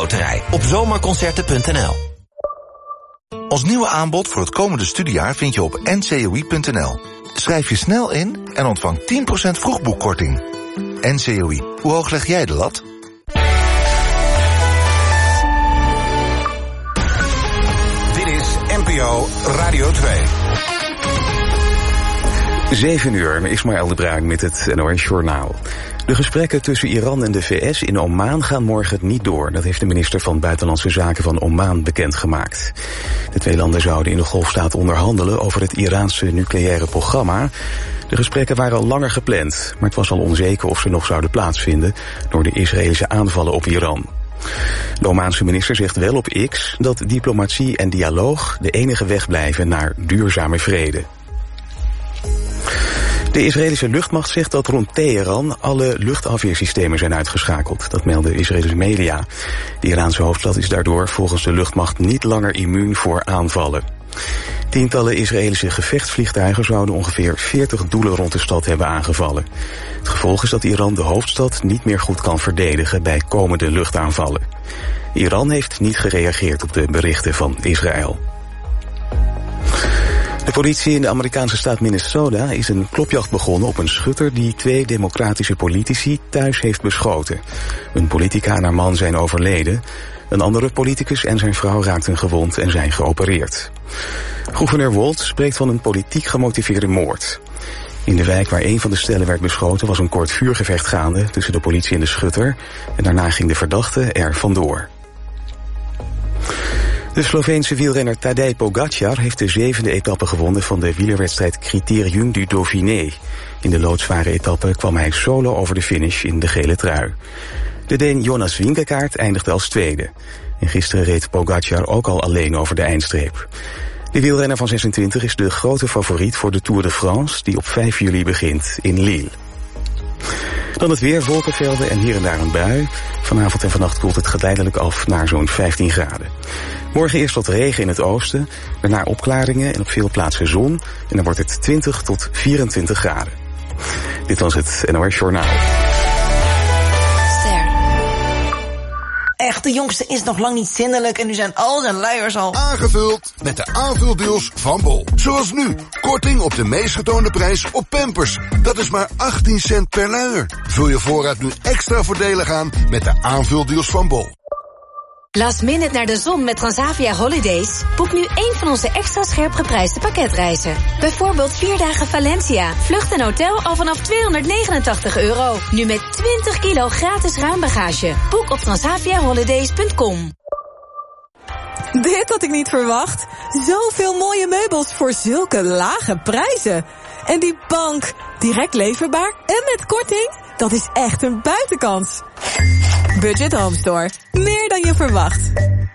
Loterij op zomerconcerten.nl. Ons nieuwe aanbod voor het komende studiejaar vind je op ncoi.nl. Schrijf je snel in en ontvang 10% vroegboekkorting. NCOI, hoe hoog leg jij de lat? Dit is NPO Radio 2. 7 uur, Ismaël de Bruin met het NOS Journaal. De gesprekken tussen Iran en de VS in Oman gaan morgen niet door. Dat heeft de minister van Buitenlandse Zaken van Oman bekendgemaakt. De twee landen zouden in de Golfstaat onderhandelen over het Iraanse nucleaire programma. De gesprekken waren al langer gepland, maar het was al onzeker of ze nog zouden plaatsvinden door de Israëlische aanvallen op Iran. De Omaanse minister zegt wel op X dat diplomatie en dialoog de enige weg blijven naar duurzame vrede. De Israëlische luchtmacht zegt dat rond Teheran alle luchtafweersystemen zijn uitgeschakeld. Dat melden Israëlische media. De Iraanse hoofdstad is daardoor volgens de luchtmacht niet langer immuun voor aanvallen. Tientallen Israëlische gevechtsvliegtuigen zouden ongeveer 40 doelen rond de stad hebben aangevallen. Het gevolg is dat Iran de hoofdstad niet meer goed kan verdedigen bij komende luchtaanvallen. Iran heeft niet gereageerd op de berichten van Israël. De politie in de Amerikaanse staat Minnesota is een klopjacht begonnen op een schutter die 2 democratische politici thuis heeft beschoten. Een politica en haar man zijn overleden. Een andere politicus en zijn vrouw raakten gewond en zijn geopereerd. Gouverneur Walz spreekt van een politiek gemotiveerde moord. In de wijk waar een van de stellen werd beschoten was een kort vuurgevecht gaande tussen de politie en de schutter. En daarna ging de verdachte er vandoor. De Sloveense wielrenner Tadej Pogačar heeft de 7e etappe gewonnen van de wielerwedstrijd Critérium du Dauphiné. In de loodzware etappe kwam hij solo over de finish in de gele trui. De Deen Jonas Vingegaard eindigde als tweede. En gisteren reed Pogačar ook al alleen over de eindstreep. De wielrenner van 26 is de grote favoriet voor de Tour de France die op 5 juli begint in Lille. Dan het weer, wolkenvelden en hier en daar een bui. Vanavond en vannacht koelt het geleidelijk af naar zo'n 15 graden. Morgen eerst wat regen in het oosten, daarna opklaringen en op veel plaatsen zon. En dan wordt het 20 tot 24 graden. Dit was het NOS Journaal. Echt, de jongste is nog lang niet zindelijk en nu zijn al zijn luiers al Aangevuld met de aanvuldeals van Bol. Zoals nu, korting op de meest getoonde prijs op Pampers. Dat is maar 18 cent per luier. Vul je voorraad nu extra voordelig aan met de aanvuldeals van Bol. Last minute naar de zon met Transavia Holidays? Boek nu één van onze extra scherp geprijsde pakketreizen. Bijvoorbeeld 4 dagen Valencia. Vlucht en hotel al vanaf €289. Nu met 20 kilo gratis ruimbagage. Boek op transaviaholidays.com. Dit had ik niet verwacht. Zoveel mooie meubels voor zulke lage prijzen. En die bank, direct leverbaar en met korting? Dat is echt een buitenkans. Budget Home Store. Meer dan je verwacht.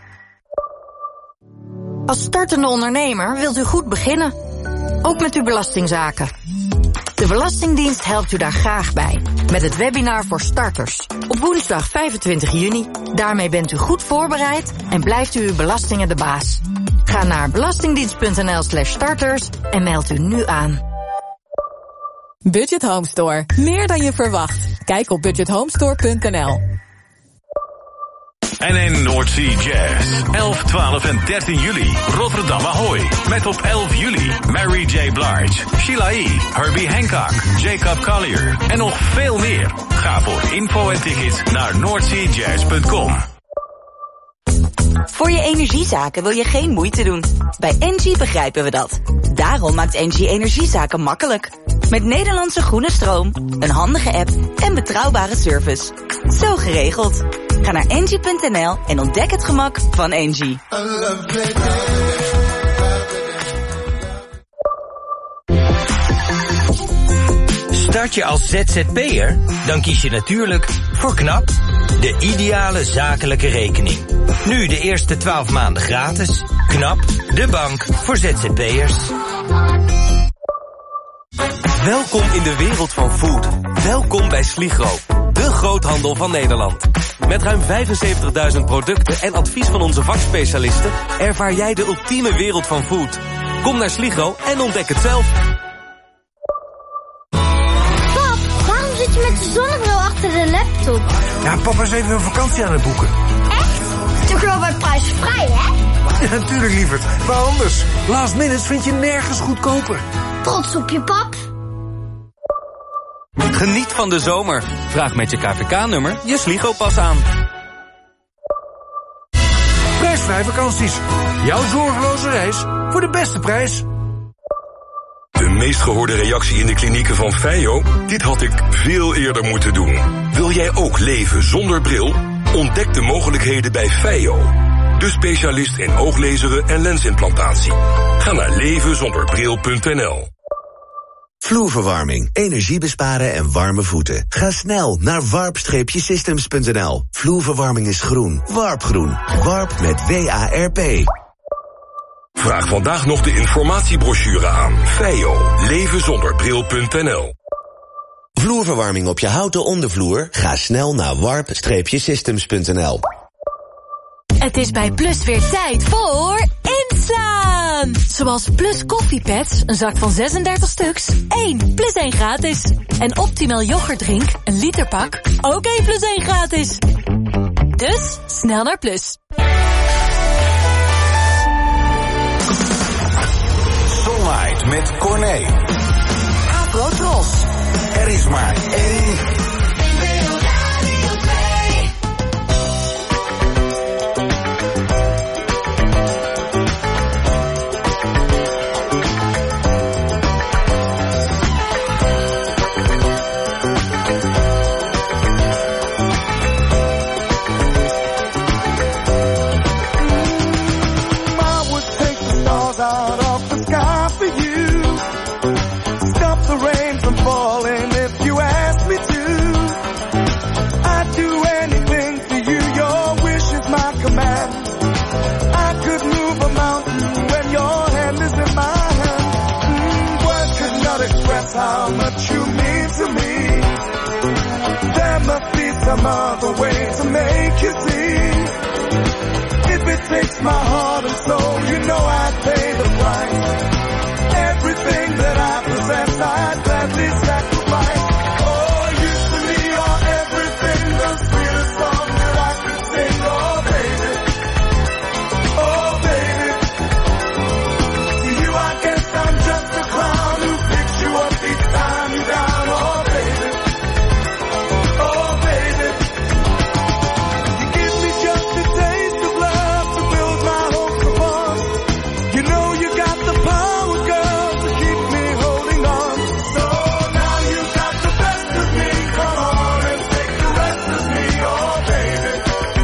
Als startende ondernemer wilt u goed beginnen. Ook met uw belastingzaken. De Belastingdienst helpt u daar graag bij. Met het webinar voor starters. Op woensdag 25 juni. Daarmee bent u goed voorbereid en blijft u uw belastingen de baas. Ga naar belastingdienst.nl/starters en meld u nu aan. Budget Home Store. Meer dan je verwacht. Kijk op budgethomestore.nl. En in Noordzee Jazz. 11, 12 en 13 juli. Rotterdam Ahoy. Met op 11 juli Mary J. Blige, Sheila E., Herbie Hancock, Jacob Collier en nog veel meer. Ga voor info en tickets naar noordseajazz.com. Voor je energiezaken wil je geen moeite doen. Bij Engie begrijpen we dat. Daarom maakt Engie energiezaken makkelijk. Met Nederlandse groene stroom, een handige app en betrouwbare service. Zo geregeld. Ga naar engie.nl en ontdek het gemak van Engie. Start je als ZZP'er? Dan kies je natuurlijk voor KNAP, de ideale zakelijke rekening. Nu de eerste 12 maanden gratis. KNAP, de bank voor ZZP'ers. Welkom in de wereld van food. Welkom bij Sligro, de groothandel van Nederland. Met ruim 75.000 producten en advies van onze vakspecialisten ervaar jij de ultieme wereld van food. Kom naar Sligro en ontdek het zelf. Pap, waarom zit je met de zonnebril achter de laptop? Ja, papa is even een vakantie aan het boeken. Echt? Ja, natuurlijk, lieverd. Maar anders. Last minute vind je nergens goedkoper. Trots op je pap. Geniet van de zomer. Vraag met je KVK-nummer je Sligo-pas aan. Prijsvrij vakanties. Jouw zorgeloze reis voor de beste prijs. De meest gehoorde reactie in de klinieken van Feio? Dit had ik veel eerder moeten doen. Wil jij ook leven zonder bril? Ontdek de mogelijkheden bij Feio. De specialist in ooglezeren en lensimplantatie. Ga naar levenzonderbril.nl. Vloerverwarming, energie besparen en warme voeten. Ga snel naar warp-systems.nl. Vloerverwarming is groen. Warpgroen. Warp met WARP. Vraag vandaag nog de informatiebrochure aan. Feio. Levenzonderbril.nl. Vloerverwarming op je houten ondervloer? Ga snel naar warp-systems.nl. Het is bij Plus weer tijd voor inslaan. Zoals Plus koffiepads, een zak van 36 stuks, 1 plus 1 gratis. En Optimal yoghurtdrink, een literpak, ook 1 plus 1 gratis. Dus snel naar Plus. Sunlight met Corné. Afro-tros. Er is maar één. How much you mean to me. There must be some other way to make you see. If it takes my heart and soul, you know I'd pay the price. Everything that I possess, I'd gladly sacrifice. Oh, you to me are everything, the sweetest song that I could sing. Oh, baby. Oh, baby. To you, I guess I'm just a clown who picks you up each time you down. Oh, baby. Oh, baby. You give me just a taste of love to build my hopes upon. You know you got the power, girl, to keep me holding on. So now you got the best of me. Come on and take the rest of me. Oh, baby.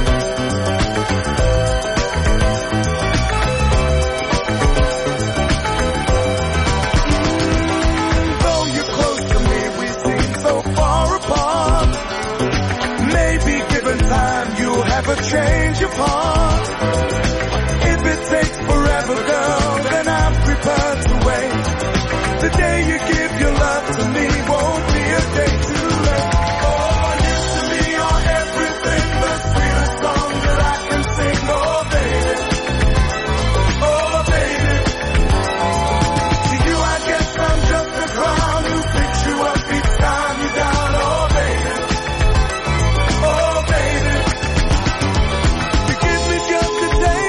Though you're close to me, we seem so far apart. Maybe given time, you'll have a change of heart. If it takes forever, girl, then I'm prepared to wait. The day you give your love to me won't be a day too late. Oh, you to me are everything, the sweetest song that I can sing. Oh, baby. Oh, baby. To you, I guess I'm just a clown who picks you up each time you're down. Oh, baby. Oh, baby. You give me just a day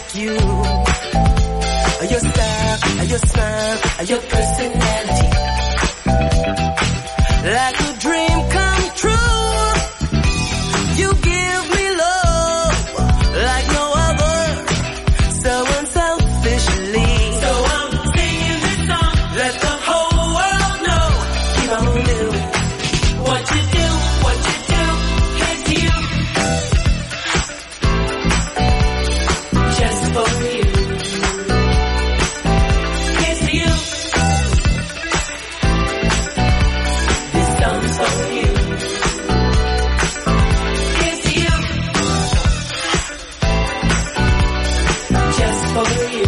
like you. Your style, your smile, your personality. Like a dream come true. You give me love like no other. So unselfishly. So I'm singing this song. Let the whole world know. Keep on doing what you do. Here's to you. Just for you. Here's to you. This song's for you. Here's to you. Just for you.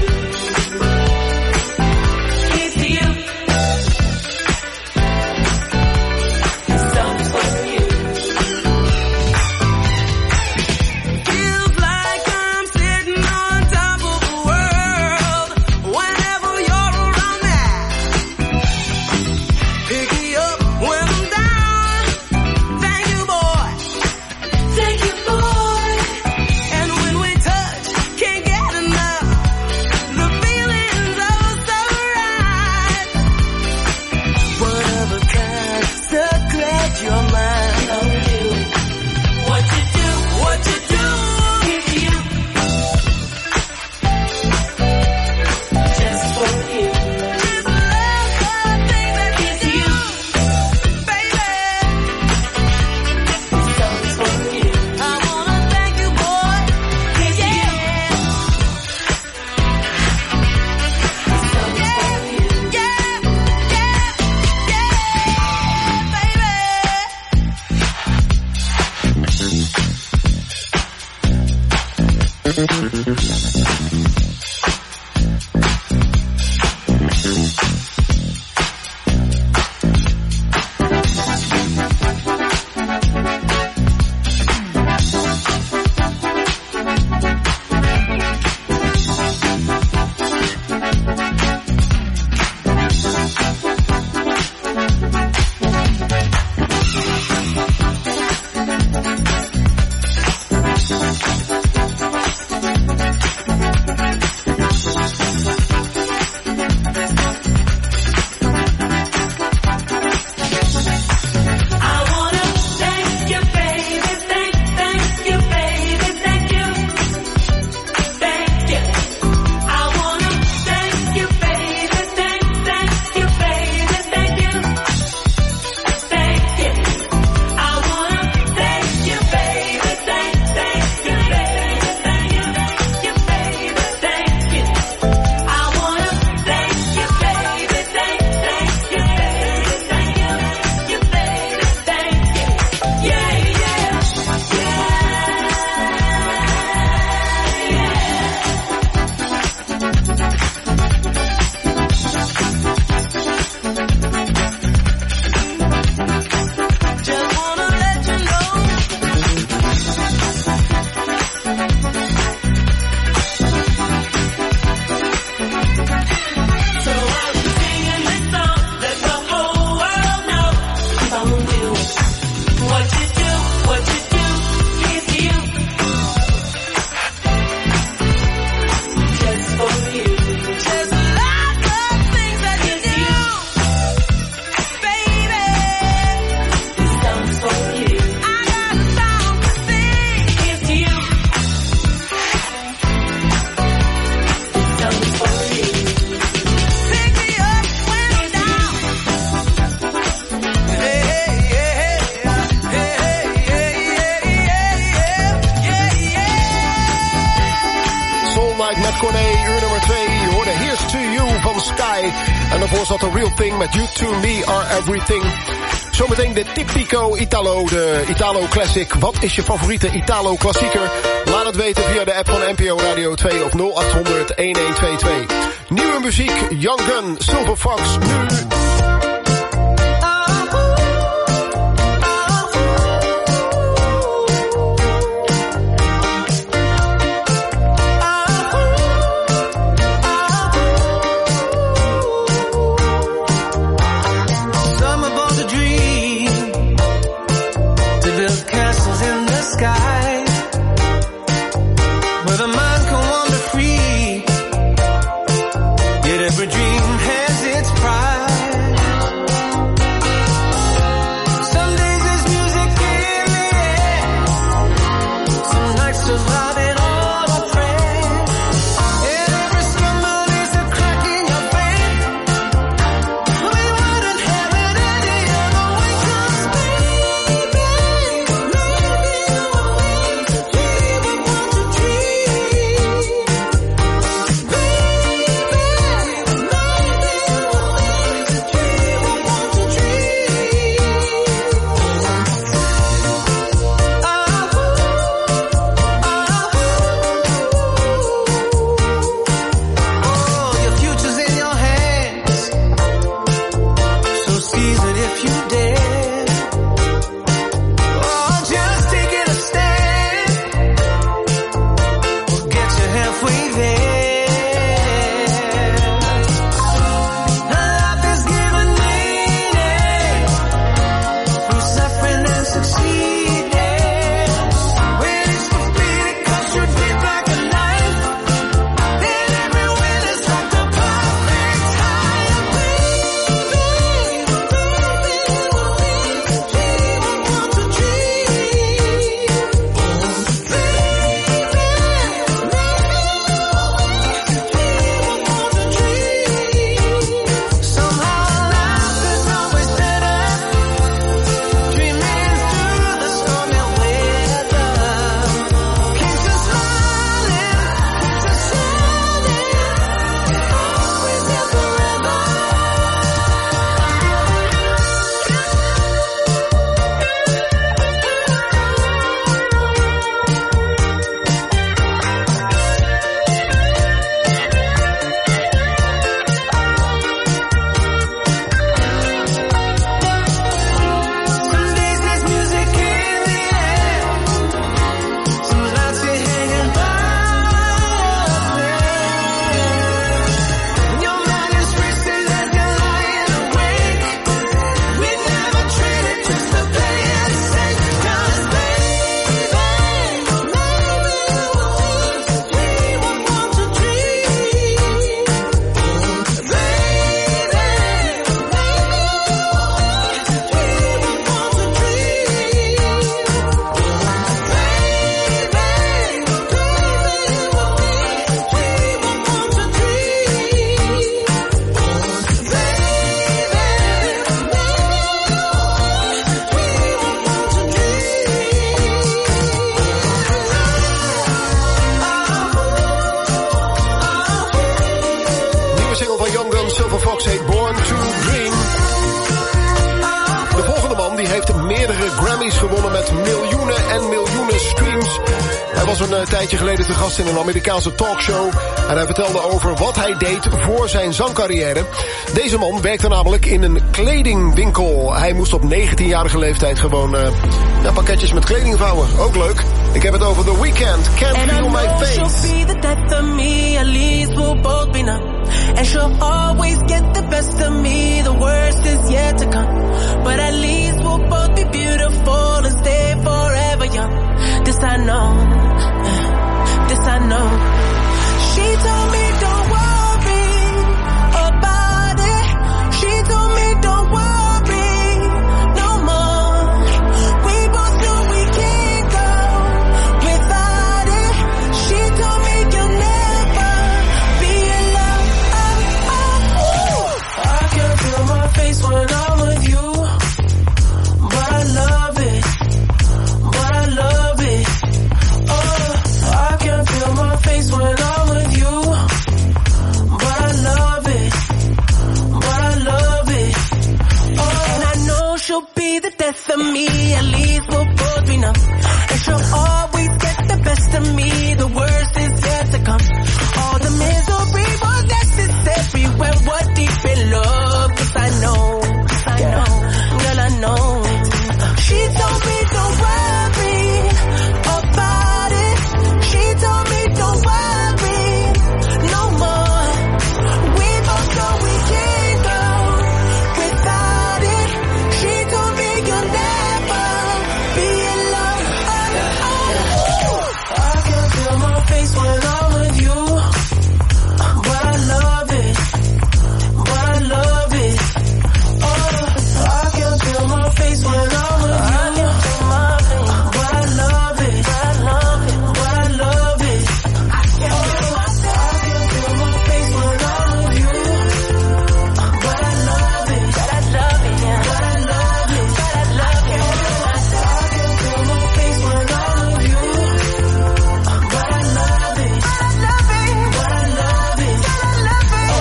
Here's to you. This song's for you. Feels like I'm sitting on top of the world whenever you're around me. Pick me up when I'm down. Thank you, boy. Thank you, boy. And when we touch, can't get enough. The feeling's oh so right. One of a kind, so glad you're mine. Oh, you. What you do, here's to you. Just for you. This love thing that here's to you, baby. This song's for you. I wanna thank you, boy. Here's to you. This song's for you. Yeah, baby. En daarvoor zat The Real Thing met You To Me Are Everything. Zometeen de Tipico Italo, de Italo Classic. Wat is je favoriete Italo klassieker? Laat het weten via de app van NPO Radio 2 of 0800 1122. Nieuwe muziek, Young Gun, Silver Fox, nu... Where the mind can wander free. box heet Born to Dream. De volgende man die heeft meerdere Grammys gewonnen met miljoenen en miljoenen streams. Hij was een tijdje geleden te gast in een Amerikaanse talkshow. En hij vertelde over wat hij deed voor zijn zangcarrière. Deze man werkte namelijk in een kledingwinkel. Hij moest op 19-jarige leeftijd gewoon pakketjes met kleding vouwen. Ook leuk. Ik heb het over The Weeknd. Can't Feel My Face. And she'll be the death of me, at least we'll both be numb. And she'll always get the best of me, the worst is yet to come. But at least we'll both be beautiful and stay forever young. This I know, this I know. She told me don't worry about it. She told me don't worry no more. We both know we can't go without it. She told me you'll never be alone. I can feel my face when I'm with you, but I love it, but I love it. Oh, I can feel my face when I'm with you, but I love it, but I love it. Oh, and I know she'll be the death of me, at least we'll both be numb. And she'll always get the best of me, the worst is yet to come. All the misery was necessary when we're deep in love. 'Cause I know, girl, I know. She told me don't worry about it. She told me don't worry no more. We both know we can't go without it. She told me you'll never be alone. I can feel my face when I'm with you, but I love it, but I love it. Oh, I can feel my face when I'm with you, but I love it, but I love it, but I love it. I can feel my face when I'm with you, but I love it, but I love it, yeah. But I love it, but I love it. I can feel my face when I'm with you, but I love it, but I love it, but I love it, but I love it.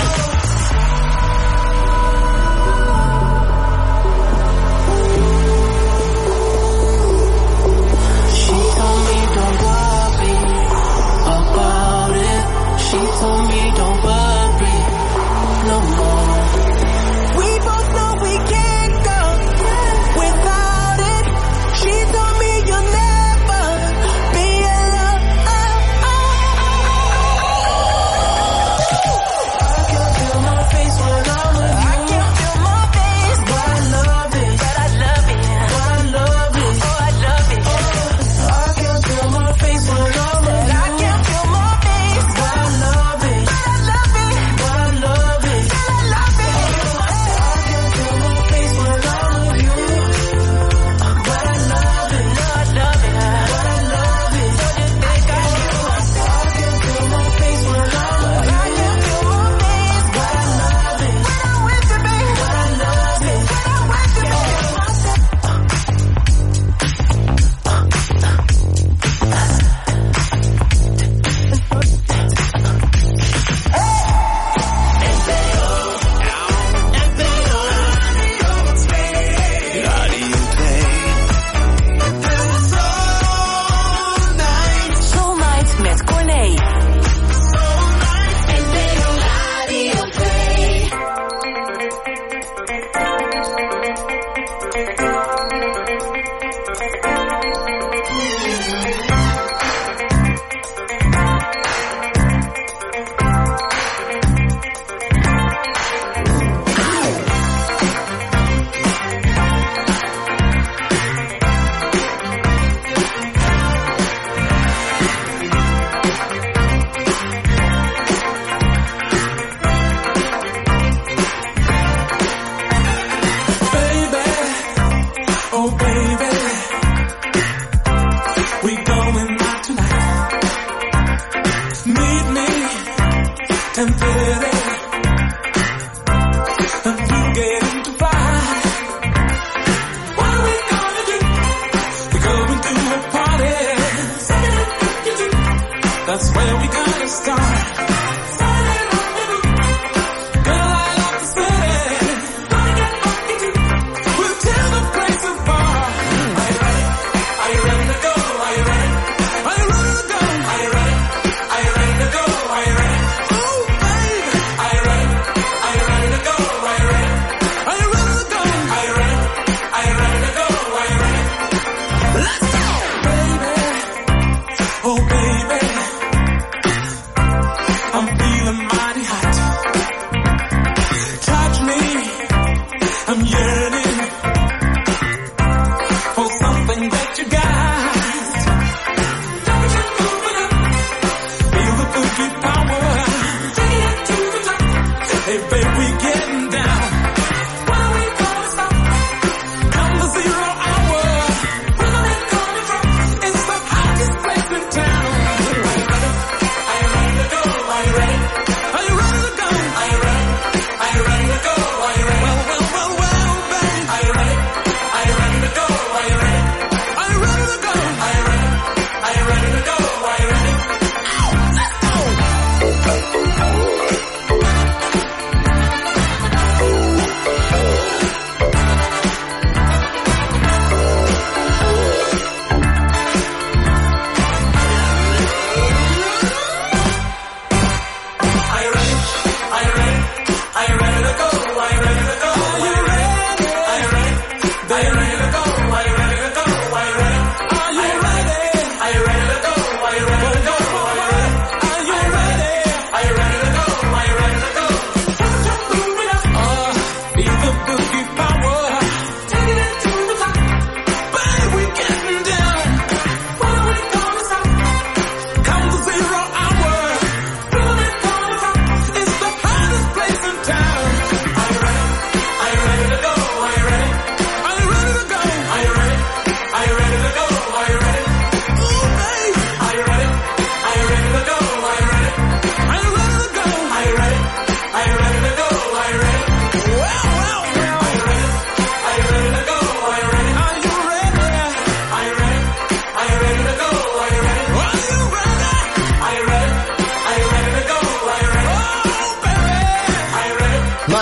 She told me don't worry about it. She told me don't worry no more. We both know we can't go without it. She told me you'll never be alone. I can feel my face when I'm with you. I can feel my face, but I love it, but I love it, but I love it. Oh, I love it. I can feel my face when I'm with you. I can feel my face, but I love it, but I love it, but I love it, but I love it. I can feel my face when I'm with you, but I love it, no, I love it, but I love it. So just think I can feel my face when I'm with you. I can feel my face, but I love it, when I'm with you, baby, but I love it, when I'm with you, baby. Soul Night met Corné. That's where we gotta start. Girl, I like to spend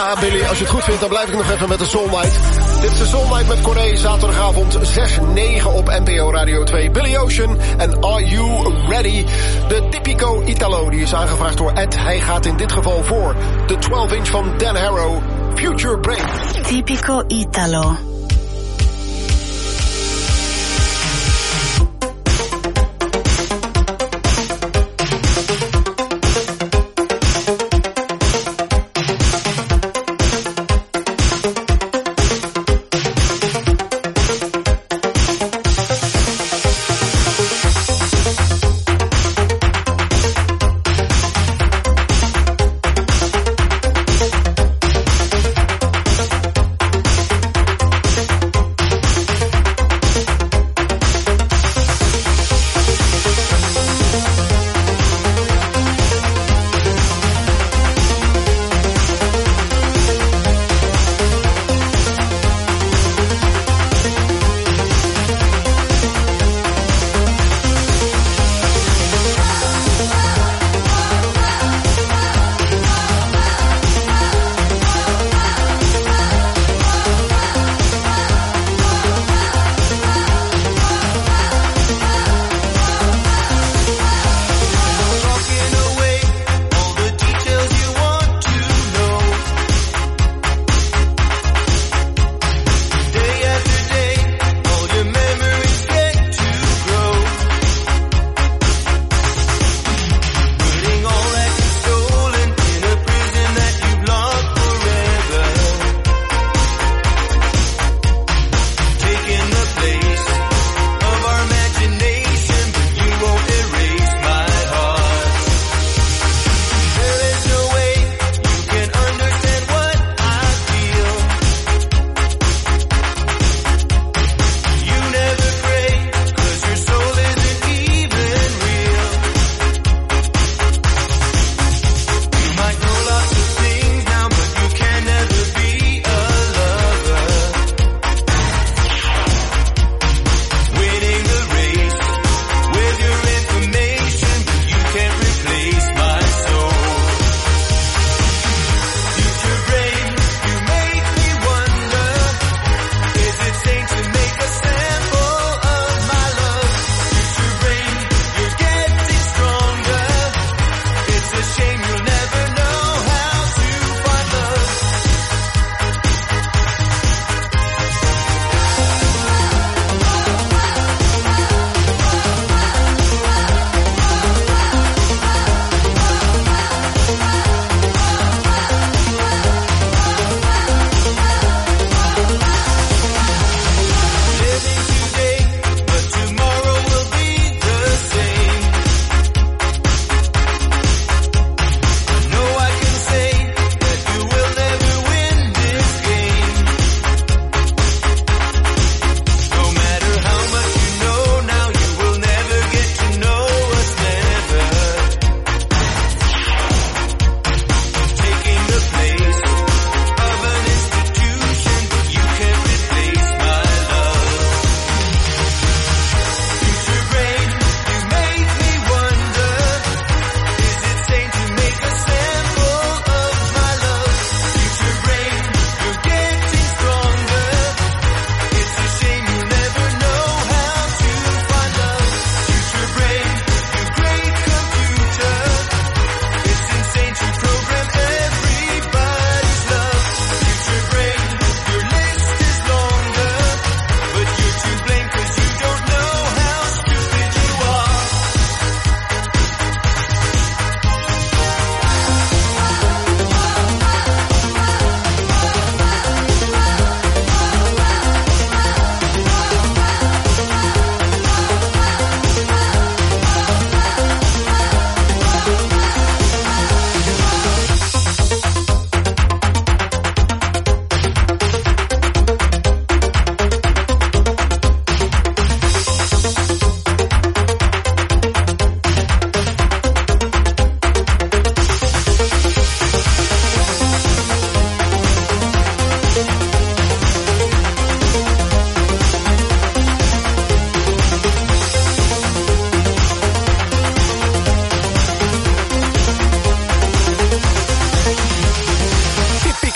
Ja, Billy, als je het goed vindt, dan blijf ik nog even met de Soul Night. Dit is de Soul Night met Corné, zaterdagavond 6-9 op NPO Radio 2. Billy Ocean en Are You Ready? De Tipico Italo, die is aangevraagd door Ed. Hij gaat in dit geval voor de 12-inch van Dan Harrow, Future Break. Tipico Italo.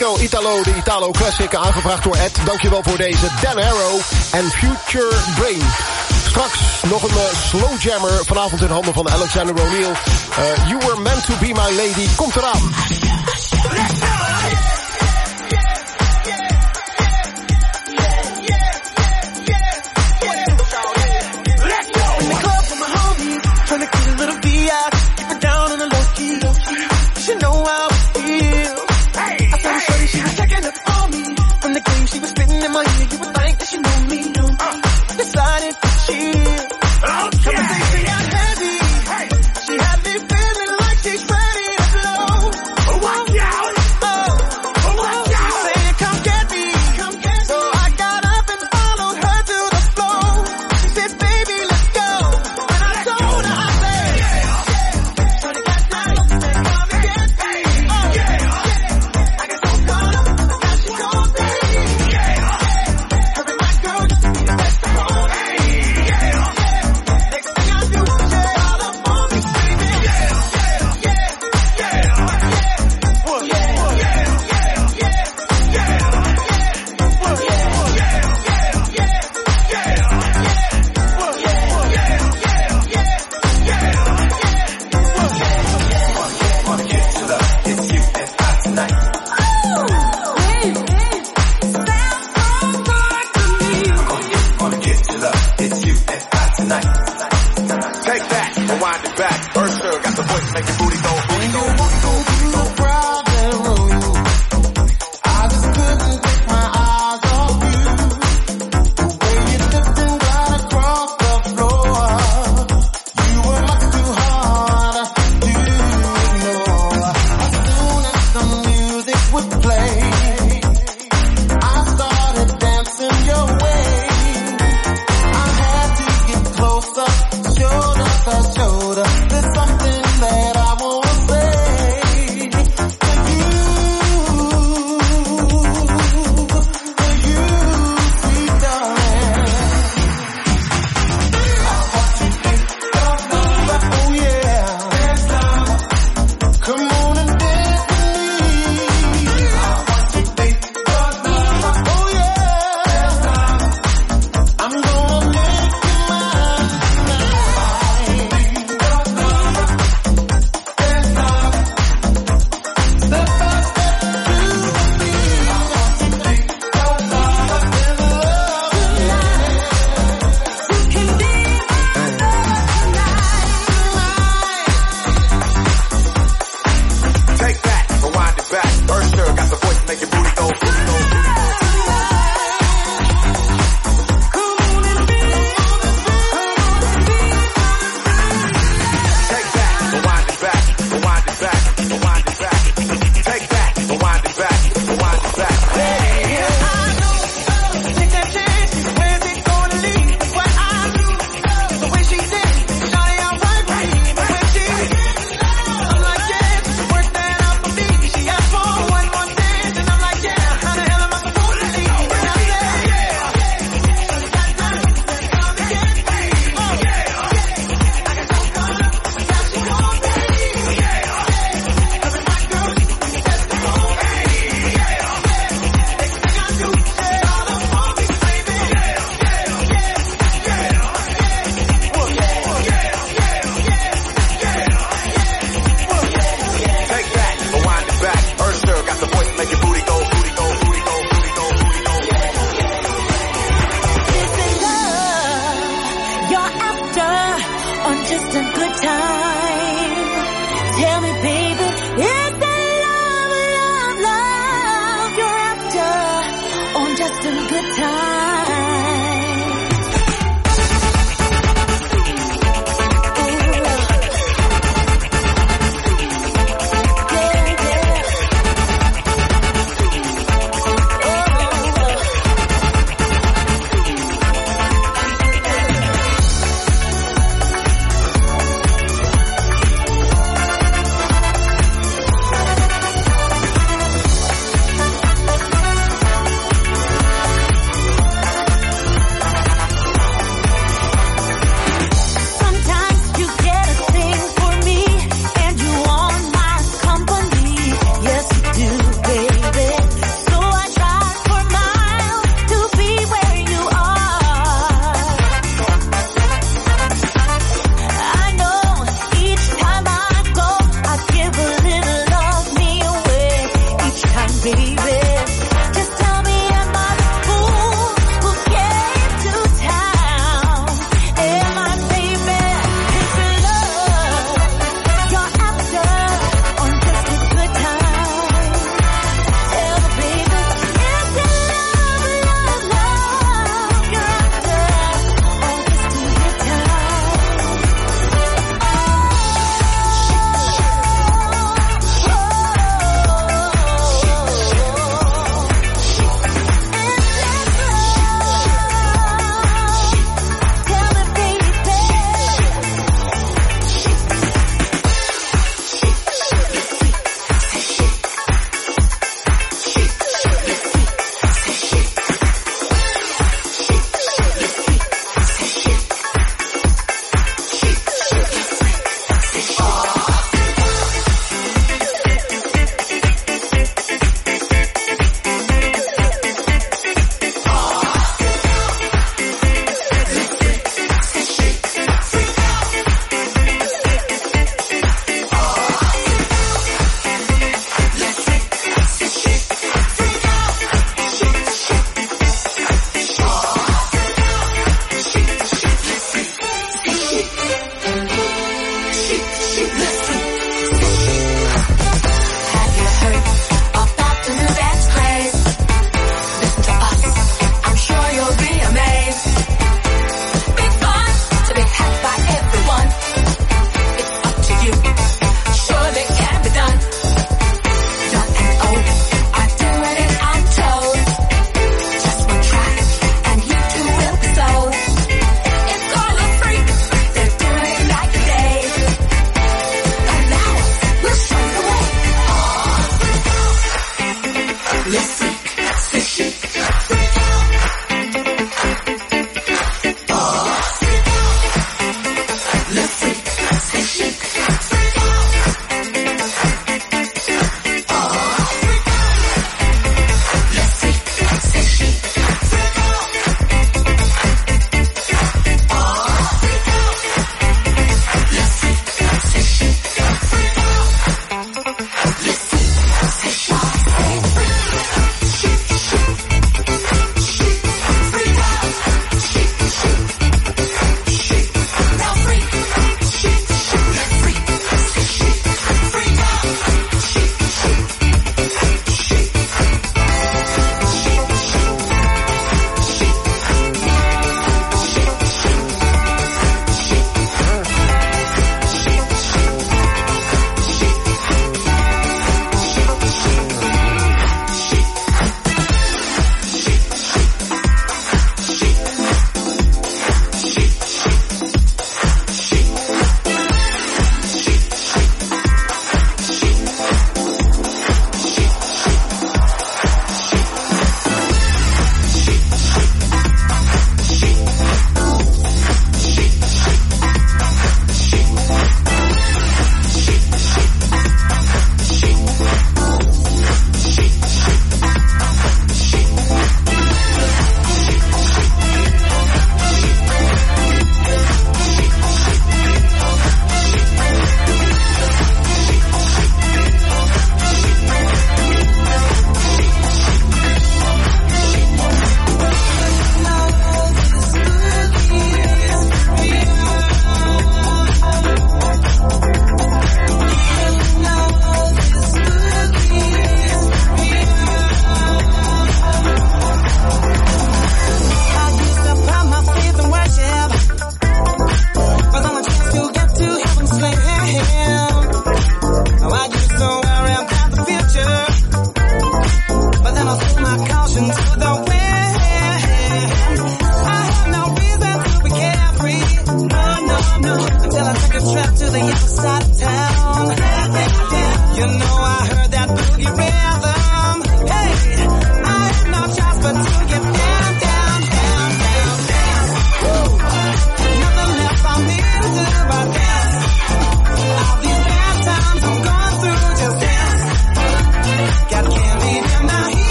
Tipico Italo, de Italo Classic, aangevraagd door Ed. Dankjewel voor deze. Dan Harrow en Future Brain. Straks nog een slow jammer, vanavond in handen van Alexander O'Neal. You Were Meant to Be My Lady, komt eraan.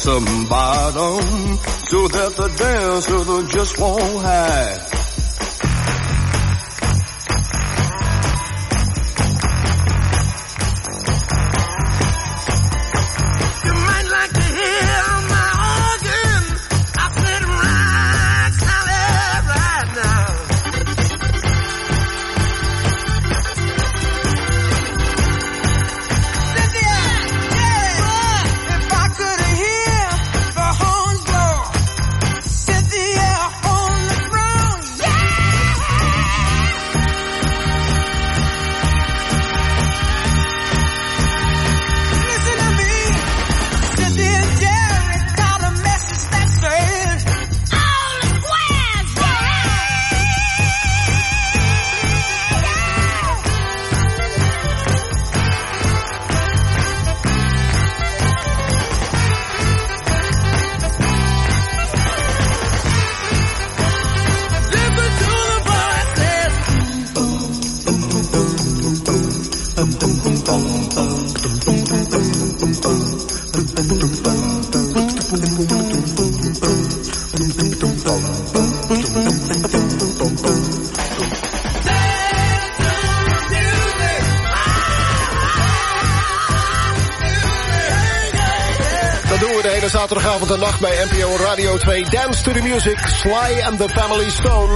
some bottom so that the dancer just won't hide. You might like to hear my organ. I said right, solid right now. Zaterdagavond en nacht bij NPO Radio 2. Dance to the Music, Sly and the Family Stone.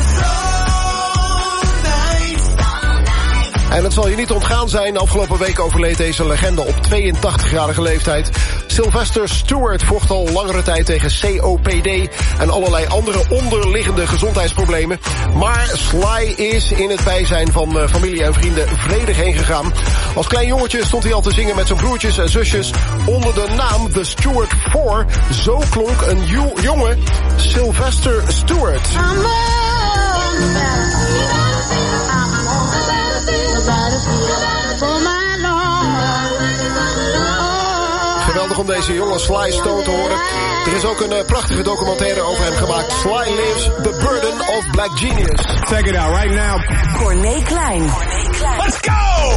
En het zal je niet ontgaan zijn, afgelopen week overleed deze legende op 82-jarige leeftijd. Sylvester Stewart vocht al langere tijd tegen COPD en allerlei andere onderliggende gezondheidsproblemen. Maar Sly is in het bijzijn van familie en vrienden vredig heen gegaan. Als klein jongetje stond hij al te zingen met zijn broertjes en zusjes onder de naam The Stewart 4. Zo klonk een jonge Sylvester Stewart. Geweldig om deze jonge Sly Stone te horen. Er is ook een prachtige documentaire over hem gemaakt. Sly Lives, The Burden of Black Genius. Check it out right now. Corné Klein. Let's go!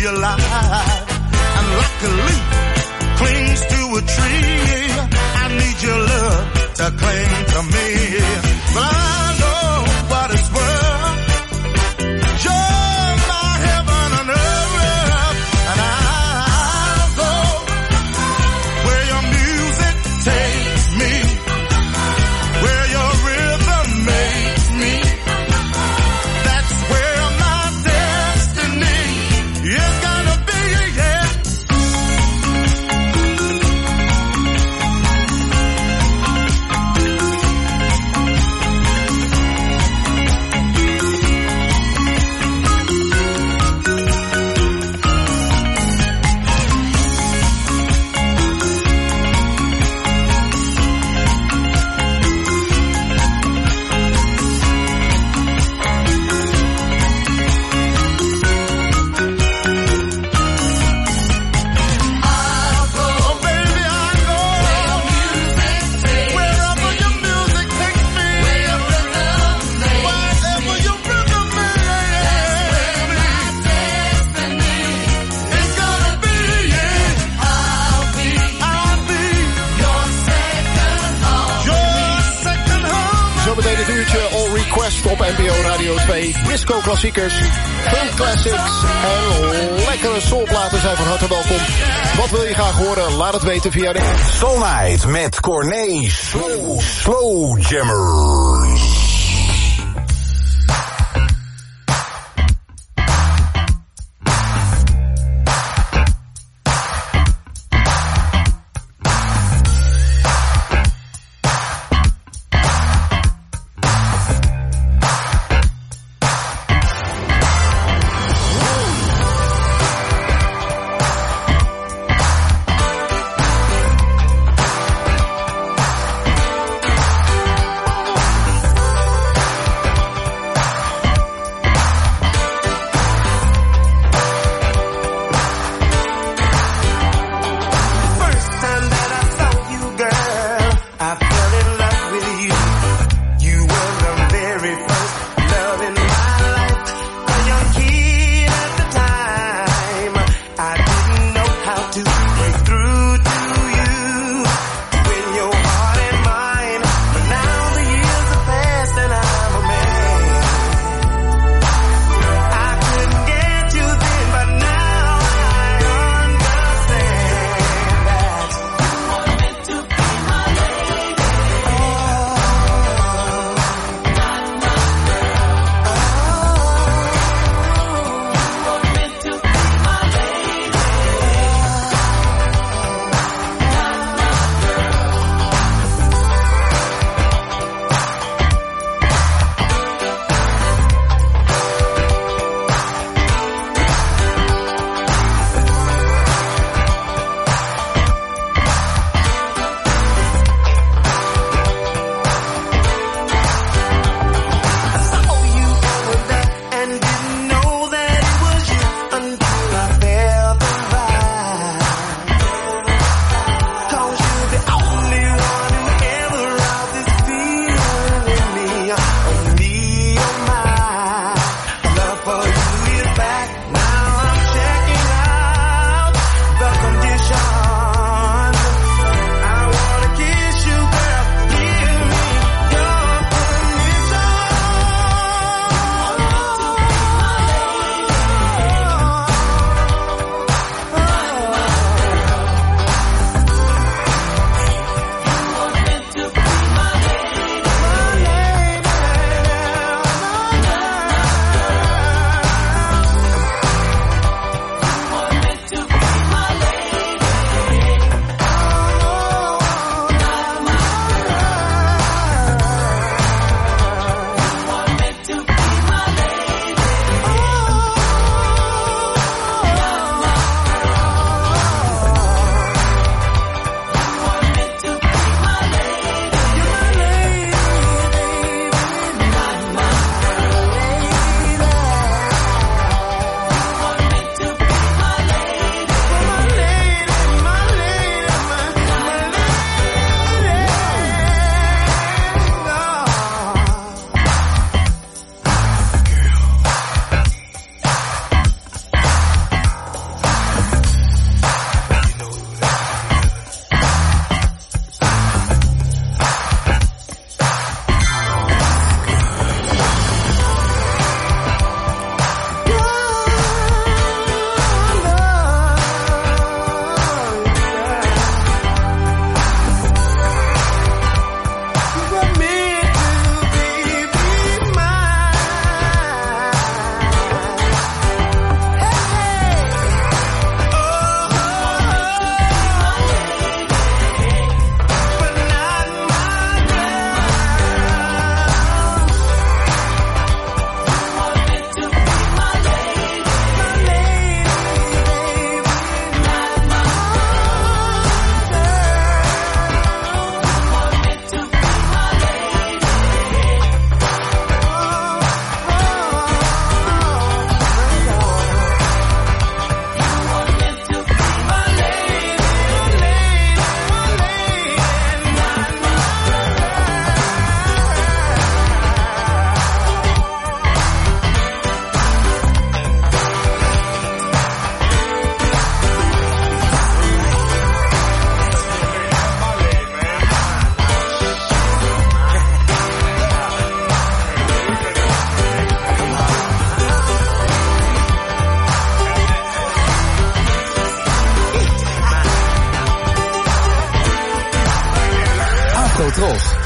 be alive. And like a leaf clings to a tree, I need your love to cling to me. But I know what it's worth. You're my heaven on earth, and I'll go where your music takes me, where your rhythm makes me. That's where my destiny is gonna be, yeah. Zometeen het uurtje All Request op NPO Radio 2. Disco klassiekers, funk classics en lekkere soulplaten zijn van harte welkom. Wat wil je graag horen? Laat het weten via de Soul Night met Corné Slow Jammers.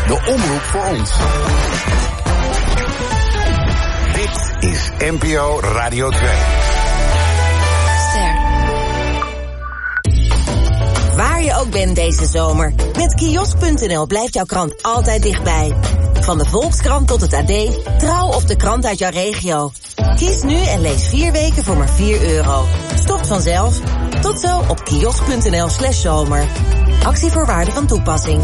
De omroep voor ons. Dit is NPO Radio 2. Waar je ook bent deze zomer, met kiosk.nl blijft jouw krant altijd dichtbij. Van de Volkskrant tot het AD, trouw of de krant uit jouw regio. Kies nu en lees 4 weken voor maar €4. Stopt vanzelf. Tot zo op kiosk.nl/zomer. Actievoorwaarden van toepassing.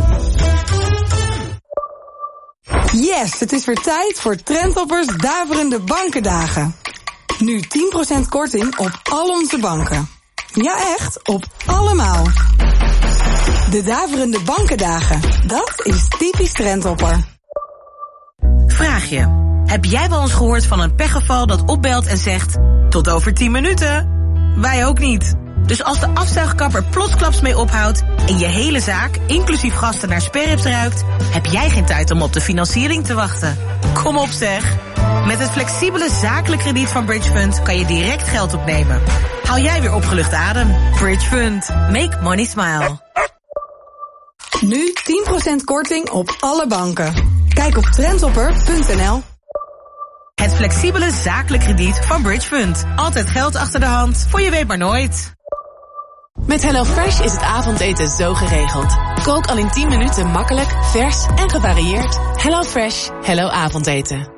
Yes, het is weer tijd voor Trendtoppers Daverende Bankendagen. Nu 10% korting op al onze banken. Ja echt, op allemaal. De Daverende Bankendagen, dat is typisch Trendtopper. Vraag je, heb jij wel eens gehoord van een pechgeval dat opbelt en zegt... tot over 10 minuten? Wij ook niet. Dus als de afzuigkapper plotsklaps mee ophoudt... en je hele zaak, inclusief gasten, naar sperrips ruikt... heb jij geen tijd om op de financiering te wachten. Kom op zeg. Met het flexibele zakelijk krediet van Bridge Fund kan je direct geld opnemen. Haal jij weer opgelucht adem. Bridge Fund. Make money smile. Nu 10% korting op alle banken. Kijk op trendtopper.nl. Het flexibele zakelijk krediet van Bridge Fund. Altijd geld achter de hand, voor je weet maar nooit. Met HelloFresh is het avondeten zo geregeld. Kook al in 10 minuten makkelijk, vers en gevarieerd. HelloFresh, hello avondeten.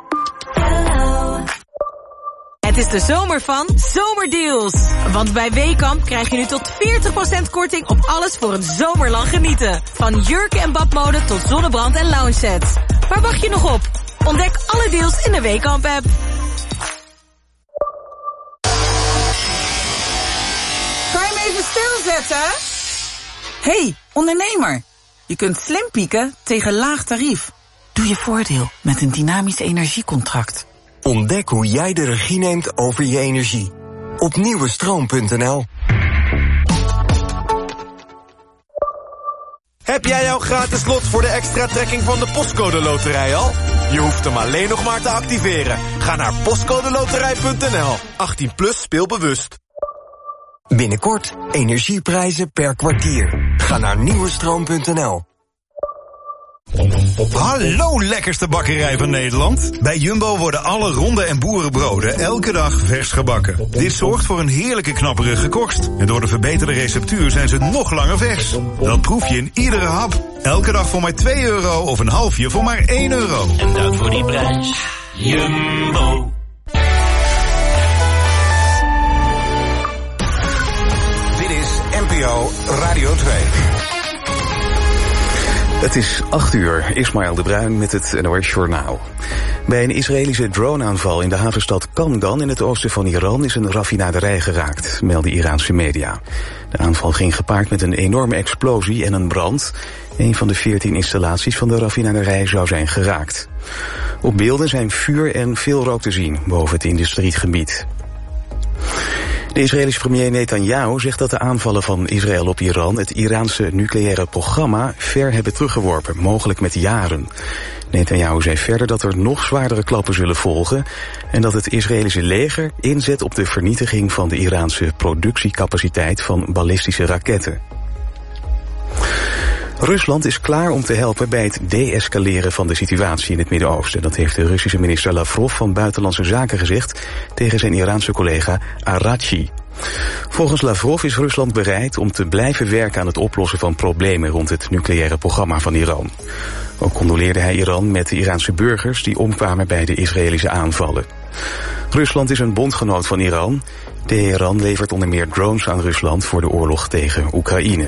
Het is de zomer van Zomerdeals. Want bij Weekamp krijg je nu tot 40% korting op alles voor een zomerlang genieten. Van jurken en badmode tot zonnebrand en lounge sets. Waar wacht je nog op? Ontdek alle deals in de Weekamp-app. Kan je hem even stilzetten? Hey, ondernemer. Je kunt slim pieken tegen laag tarief. Doe je voordeel met een dynamisch energiecontract. Ontdek hoe jij de regie neemt over je energie. Op nieuwestroom.nl. Heb jij jouw gratis lot voor de extra trekking van de Postcode Loterij al? Je hoeft hem alleen nog maar te activeren. Ga naar postcodeloterij.nl. 18 plus, speel bewust. Binnenkort energieprijzen per kwartier. Ga naar nieuwestroom.nl. Hallo lekkerste bakkerij van Nederland. Bij Jumbo worden alle ronde en boerenbroden elke dag vers gebakken. Dit zorgt voor een heerlijke knapperige korst. En door de verbeterde receptuur zijn ze nog langer vers. Dat proef je in iedere hap. Elke dag voor maar €2 of een halfje voor maar €1. En dat voor die prijs. Jumbo. Dit is NPO Radio 2. Het is 8 uur. Ismaël de Bruin met het NOS Journaal. Bij een Israëlische droneaanval in de havenstad Kangan in het oosten van Iran is een raffinaderij geraakt, melden Iraanse media. De aanval ging gepaard met een enorme explosie en een brand. Een van de 14 installaties van de raffinaderij zou zijn geraakt. Op beelden zijn vuur en veel rook te zien boven het industriegebied. De Israëlische premier Netanyahu zegt dat de aanvallen van Israël op Iran het Iraanse nucleaire programma ver hebben teruggeworpen, mogelijk met jaren. Netanyahu zei verder dat er nog zwaardere klappen zullen volgen en dat het Israëlische leger inzet op de vernietiging van de Iraanse productiecapaciteit van ballistische raketten. Rusland is klaar om te helpen bij het de-escaleren van de situatie in het Midden-Oosten. Dat heeft de Russische minister Lavrov van Buitenlandse Zaken gezegd tegen zijn Iraanse collega Araghchi. Volgens Lavrov is Rusland bereid om te blijven werken aan het oplossen van problemen rond het nucleaire programma van Iran. Ook condoleerde hij Iran met de Iraanse burgers die omkwamen bij de Israëlische aanvallen. Rusland is een bondgenoot van Iran. Teheran levert onder meer drones aan Rusland voor de oorlog tegen Oekraïne.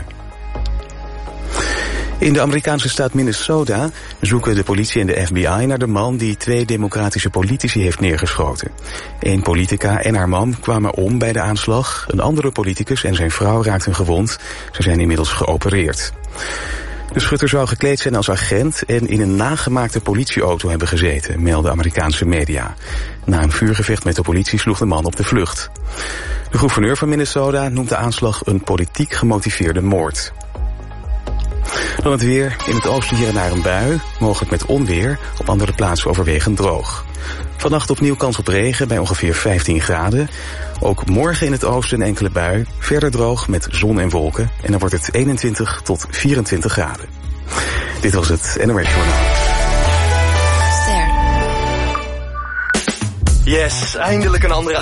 In de Amerikaanse staat Minnesota zoeken de politie en de FBI naar de man die 2 democratische politici heeft neergeschoten. 1 politica en haar man kwamen om bij de aanslag. Een andere politicus en zijn vrouw raakten gewond. Ze zijn inmiddels geopereerd. De schutter zou gekleed zijn als agent en in een nagemaakte politieauto hebben gezeten, melden Amerikaanse media. Na een vuurgevecht met de politie sloeg de man op de vlucht. De gouverneur van Minnesota noemt de aanslag een politiek gemotiveerde moord. Dan het weer. In het oosten hier en daar een bui, mogelijk met onweer. Op andere plaatsen overwegend droog. Vannacht opnieuw kans op regen bij ongeveer 15 graden. Ook morgen in het oosten een enkele bui. Verder droog met zon en wolken. En dan wordt het 21 tot 24 graden. Dit was het NOS Journaal. Yes, eindelijk een andere